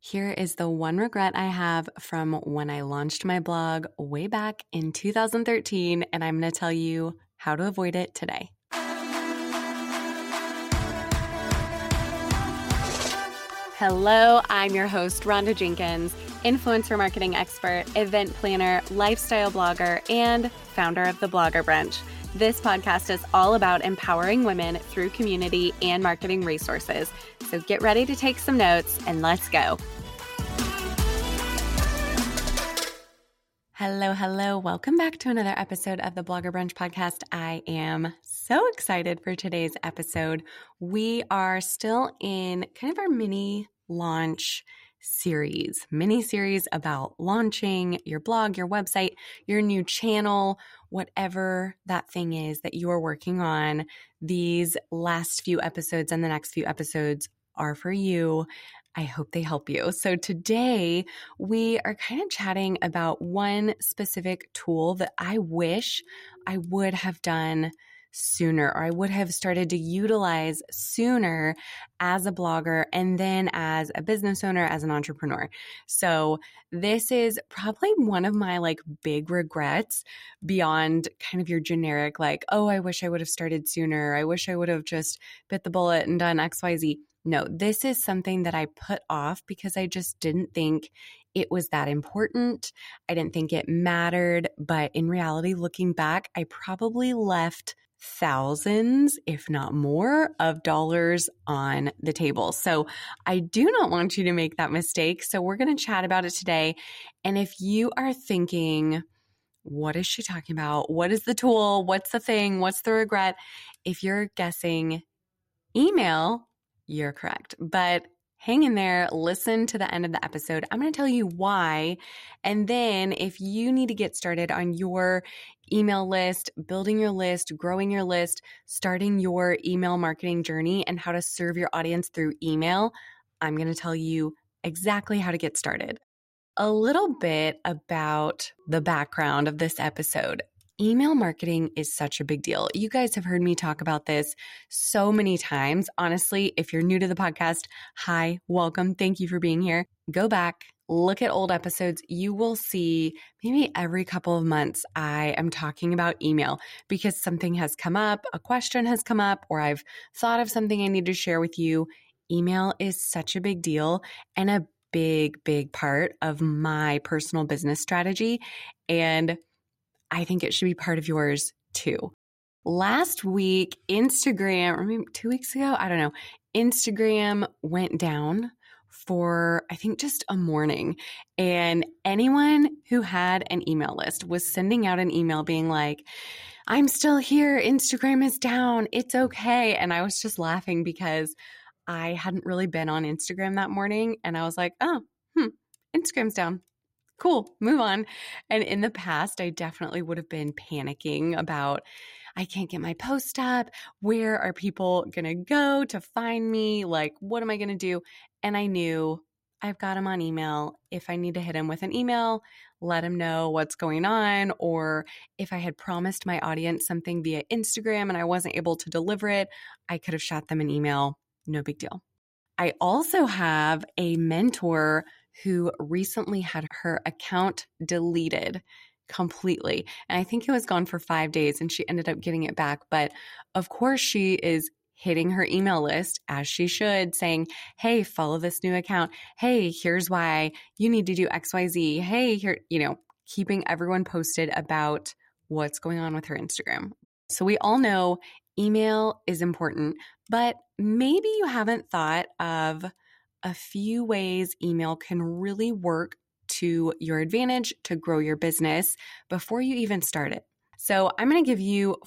Here is the one regret I have from when I launched my blog way back in 2013, and I'm going to tell you how to avoid it today. Hello, I'm your host, Rhonda Jenkins, influencer marketing expert, event planner, lifestyle blogger, and founder of the Blogger Brunch. This podcast is all about empowering women through community and marketing resources. So get ready to take some notes and let's go. Hello. Welcome back to another episode of the Blogger Brunch podcast. I am so excited for today's episode. We are still in kind of our mini series about launching your blog, your website, your new channel, whatever that thing is that you are working on. These last few episodes and the next few episodes are for you. I hope they help you. So today we are kind of chatting about one specific tool that I wish I would have done sooner, or I would have started to utilize sooner as a blogger and then as a business owner, as an entrepreneur. So this is probably one of my big regrets beyond kind of your generic oh, I wish I would have started sooner. I wish I would have just bit the bullet and done XYZ. No, this is something that I put off because I just didn't think it was that important. I didn't think it mattered. But in reality, looking back, I probably left thousands, if not more, of dollars on the table. So I do not want you to make that mistake. So we're going to chat about it today. And if you are thinking, what is she talking about? What is the tool? What's the thing? What's the regret? If you're guessing email, you're correct. But hang in there, listen to the end of the episode. I'm going to tell you why. And then if you need to get started on your email list, building your list, growing your list, starting your email marketing journey and how to serve your audience through email, I'm going to tell you exactly how to get started. A little bit about the background of this episode. Email marketing is such a big deal. You guys have heard me talk about this so many times. Honestly, if you're new to the podcast, hi, welcome. Thank you for being here. Go back, look at old episodes. You will see maybe every couple of months I am talking about email because something has come up, a question has come up, or I've thought of something I need to share with you. Email is such a big deal and a big part of my personal business strategy. And I think it should be part of yours too. Last week, Instagram, or maybe 2 weeks ago, I don't know, Instagram went down for, I think, just a morning. And anyone who had an email list was sending out an email being like, I'm still here. Instagram is down. It's okay. And I was just laughing because I hadn't really been on Instagram that morning. And I was like, Instagram's down. Cool, move on. And in the past, I definitely would have been panicking about, I can't get my post up. Where are people going to go to find me? What am I going to do? And I knew I've got them on email. If I need to hit them with an email, let them know what's going on. Or if I had promised my audience something via Instagram and I wasn't able to deliver it, I could have shot them an email. No big deal. I also have a mentor who recently had her account deleted completely. And I think it was gone for 5 days and she ended up getting it back. But of course, she is hitting her email list as she should, saying, hey, follow this new account. Hey, here's why you need to do XYZ. Hey, here, keeping everyone posted about what's going on with her Instagram. So we all know email is important, but maybe you haven't thought of a few ways email can really work to your advantage to grow your business before you even start it. So I'm going to give you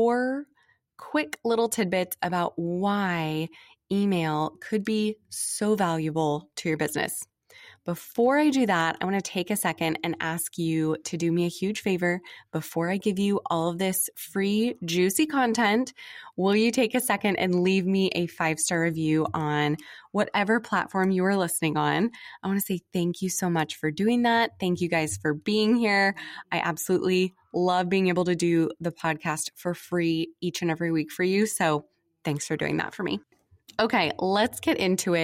4 quick little tidbits about why email could be so valuable to your business. Before I do that, I want to take a second and ask you to do me a huge favor. Before I give you all of this free, juicy content, will you take a second and leave me a 5-star review on whatever platform you are listening on? I want to say thank you so much for doing that. Thank you guys for being here. I absolutely love being able to do the podcast for free each and every week for you. So thanks for doing that for me. Okay, let's get into it.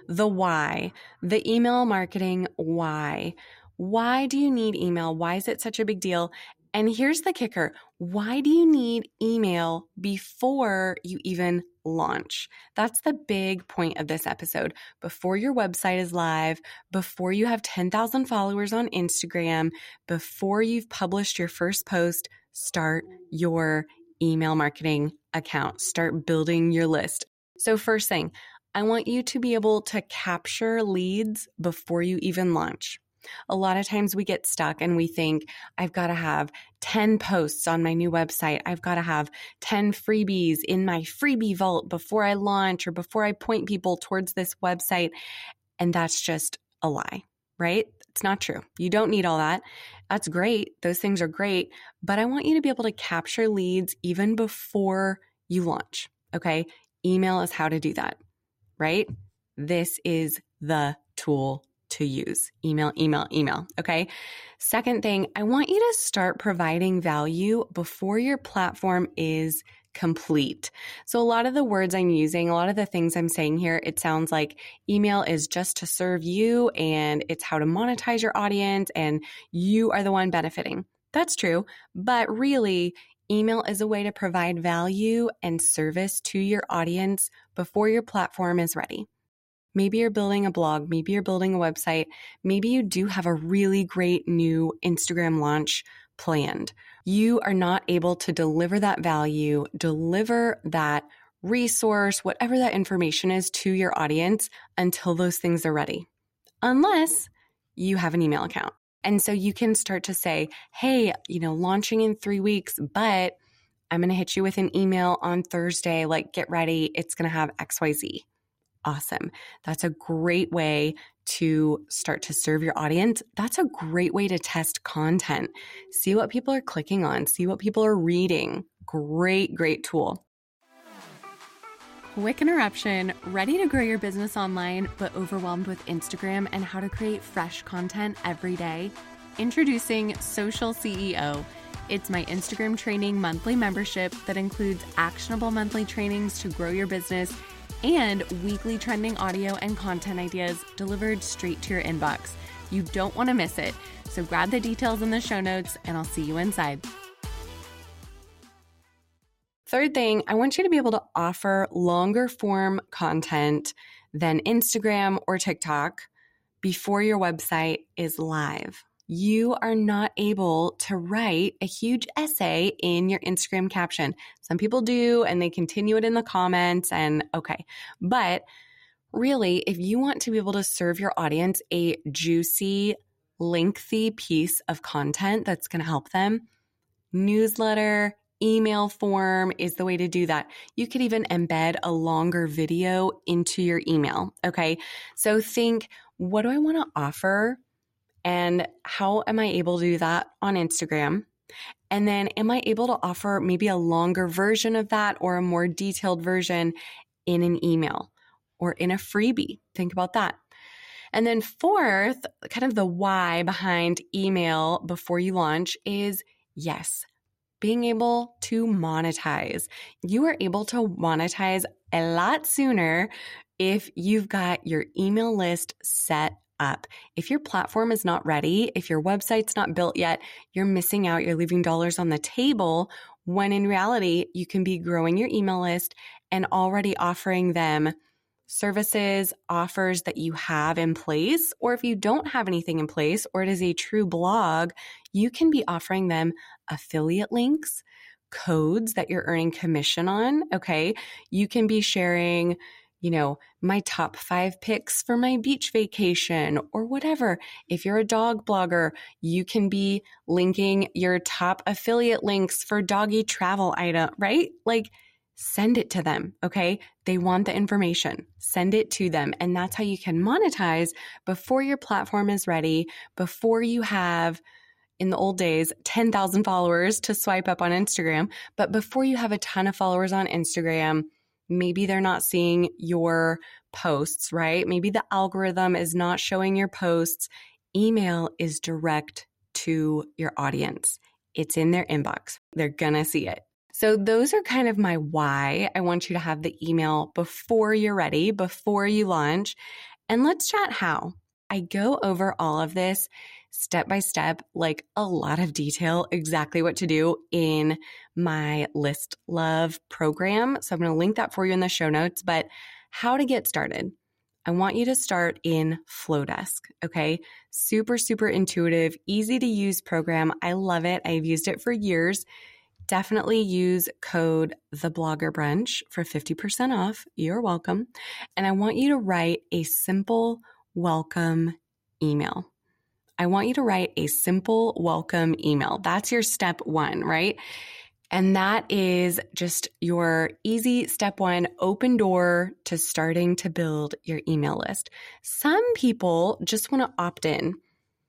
the why, the email marketing why. Why do you need email? Why is it such a big deal? And here's the kicker. Why do you need email before you even launch? That's the big point of this episode. Before your website is live, before you have 10,000 followers on Instagram, before you've published your first post, start your email marketing account. Start building your list. So first thing, I want you to be able to capture leads before you even launch. A lot of times we get stuck and we think, I've got to have 10 posts on my new website. I've got to have 10 freebies in my freebie vault before I launch or before I point people towards this website. And that's just a lie, right? It's not true. You don't need all that. That's great. Those things are great. But I want you to be able to capture leads even before you launch. Okay. Email is how to do that, right? This is the tool to use. Email. Okay. Second thing, I want you to start providing value before your platform is complete. So a lot of the words I'm using, a lot of the things I'm saying here, it sounds like email is just to serve you and it's how to monetize your audience and you are the one benefiting. That's true. But really, email is a way to provide value and service to your audience before your platform is ready. Maybe you're building a blog, maybe you're building a website, maybe you do have a really great new Instagram launch planned. You are not able to deliver that value, deliver that resource, whatever that information is to your audience until those things are ready, unless you have an email account. And so you can start to say, hey, launching in 3 weeks, but I'm going to hit you with an email on Thursday, like get ready, it's going to have XYZ. Awesome. That's a great way to start to serve your audience. That's a great way to test content. See what people are clicking on, see what people are reading. Great tool. Quick interruption. Ready to grow your business online, but overwhelmed with Instagram and how to create fresh content every day? Introducing Social CEO. It's my Instagram training monthly membership that includes actionable monthly trainings to grow your business and weekly trending audio and content ideas delivered straight to your inbox. You don't want to miss it. So grab the details in the show notes and I'll see you inside. Third thing, I want you to be able to offer longer form content than Instagram or TikTok before your website is live. You are not able to write a huge essay in your Instagram caption. Some people do, and they continue it in the comments, and okay. But really, if you want to be able to serve your audience a juicy, lengthy piece of content that's going to help them, newsletter, email form is the way to do that. You could even embed a longer video into your email, okay? So think, what do I want to offer? And how am I able to do that on Instagram? And then am I able to offer maybe a longer version of that or a more detailed version in an email or in a freebie? Think about that. And then fourth, kind of the why behind email before you launch is, yes, being able to monetize. You are able to monetize a lot sooner if you've got your email list set up. If your platform is not ready, if your website's not built yet, you're missing out. You're leaving dollars on the table when in reality, you can be growing your email list and already offering them services, offers that you have in place. Or if you don't have anything in place, or it is a true blog, you can be offering them affiliate links, codes that you're earning commission on. Okay. You can be sharing my top 5 picks for my beach vacation or whatever. If you're a dog blogger, you can be linking your top affiliate links for doggy travel item, right? Like send it to them. Okay. They want the information, send it to them. And that's how you can monetize before your platform is ready, before you have, in the old days, 10,000 followers to swipe up on Instagram. But before you have a ton of followers on Instagram, maybe they're not seeing your posts, right? Maybe the algorithm is not showing your posts. Email is direct to your audience. It's in their inbox. They're gonna see it. So those are kind of my why. I want you to have the email before you're ready, before you launch. And let's chat how. I go over all of this step by step, like a lot of detail, exactly what to do in my List Love program. So I'm going to link that for you in the show notes. But how to get started. I want you to start in Flowdesk, okay? Super, super intuitive, easy to use program. I love it. I've used it for years. Definitely use code TheBloggerBrunch for 50% off. You're welcome. And I want you to write a simple welcome email. I want you to write a simple welcome email. That's your step one, right? And that is just your easy step one, open door to starting to build your email list. Some people just want to opt in.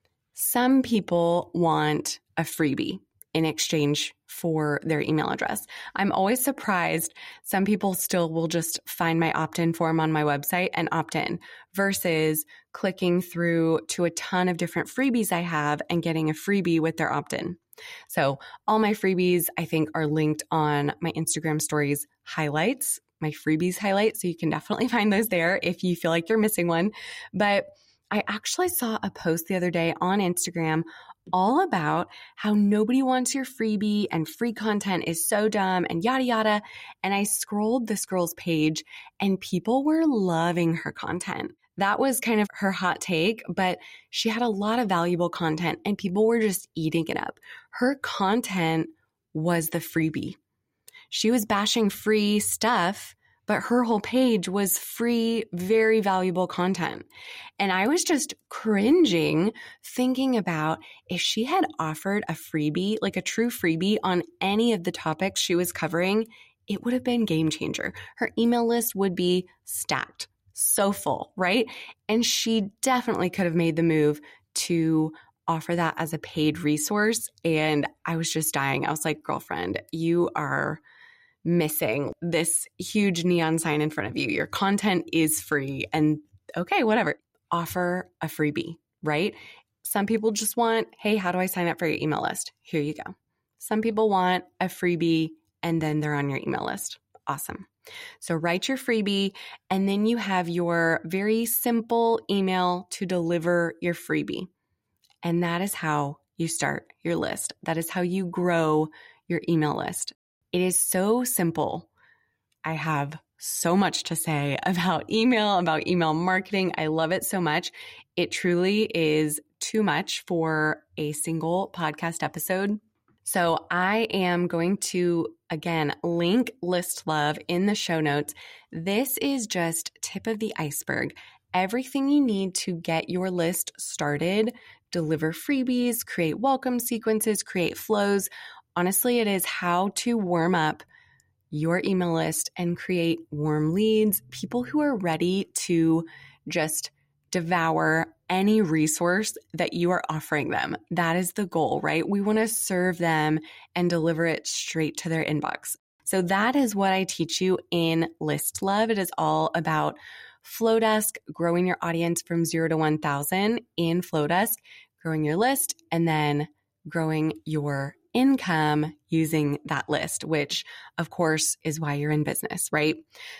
Some people want a freebie in exchange for their email address. I'm always surprised. Some people still will just find my opt-in form on my website and opt in versus clicking through to a ton of different freebies I have and getting a freebie with their opt-in. So all my freebies, I think, are linked on my Instagram stories highlights, my freebies highlights. So you can definitely find those there if you feel like you're missing one. But I actually saw a post the other day on Instagram all about how nobody wants your freebie and free content is so dumb and yada, yada. And I scrolled this girl's page and people were loving her content. That was kind of her hot take, but she had a lot of valuable content and people were just eating it up. Her content was the freebie. She was bashing free stuff, but her whole page was free, very valuable content. And I was just cringing thinking about if she had offered a freebie, like a true freebie on any of the topics she was covering, it would have been game changer. Her email list would be stacked. So full, right? And she definitely could have made the move to offer that as a paid resource. And I was just dying. I was like, girlfriend, you are missing this huge neon sign in front of you. Your content is free and okay, whatever. Offer a freebie, right? Some people just want, hey, how do I sign up for your email list? Here you go. Some people want a freebie and then they're on your email list. Awesome. So write your freebie and then you have your very simple email to deliver your freebie. And that is how you start your list. That is how you grow your email list. It is so simple. I have so much to say about email marketing. I love it so much. It truly is too much for a single podcast episode. So I am going to, again, link List Love in the show notes. This is just tip of the iceberg. Everything you need to get your list started, deliver freebies, create welcome sequences, create flows. Honestly, it is how to warm up your email list and create warm leads, people who are ready to just devour any resource that you are offering them. That is the goal, right? We want to serve them and deliver it straight to their inbox. So that is what I teach you in List Love. It is all about Flowdesk, growing your audience from 0 to 1,000 in Flowdesk, growing your list, and then growing your income using that list, which of course is why you're in business, right?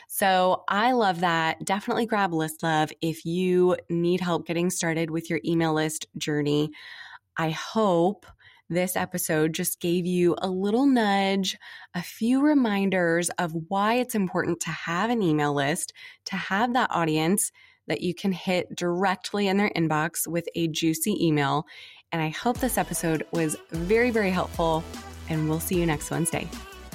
So I love that. Definitely grab List Love if you need help getting started with your email list journey. I hope this episode just gave you a little nudge, a few reminders of why it's important to have an email list, to have that audience that you can hit directly in their inbox with a juicy email. And I hope this episode was very, very helpful, and we'll see you next Wednesday.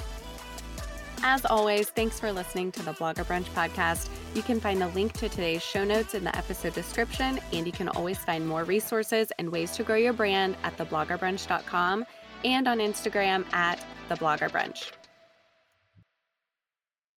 As always, thanks for listening to the Blogger Brunch podcast. You can find the link to today's show notes in the episode description, and you can always find more resources and ways to grow your brand at thebloggerbrunch.com and on Instagram at thebloggerbrunch.